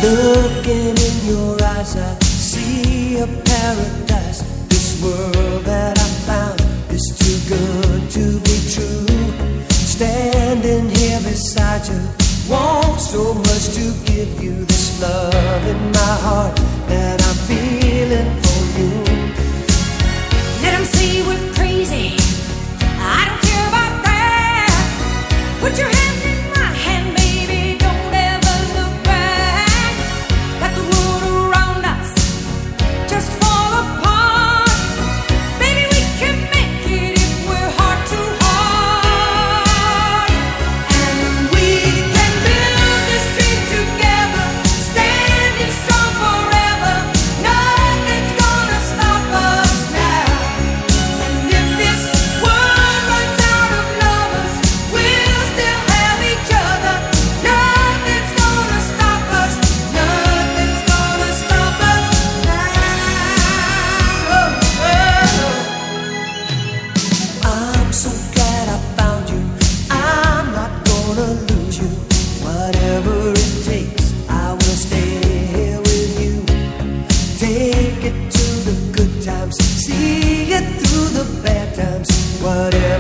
Looking in your eyes, I see a paradise. This world that I found is too good to be true. Standing here beside you, want so much to give you this love in my heart that I'm feeling for you. Let 'em say we're crazy, I don't care about that. Put your hand in my hand, baby, don't ever look back. Let the world around us just fall apart. Baby, we can make it if we're heart to heart. And we can build this dream together, standing strong forever. Nothing's gonna stop us now. And if this world runs out of lovers, we'll still have each other. Nothing's gonna stop us. Nothing's gonna stop us now. I'm so glad I found you. I'm not gonna lose you. Whatever it takes, I will stay here with you. Take it to the good times, see it through the bad times. Whatever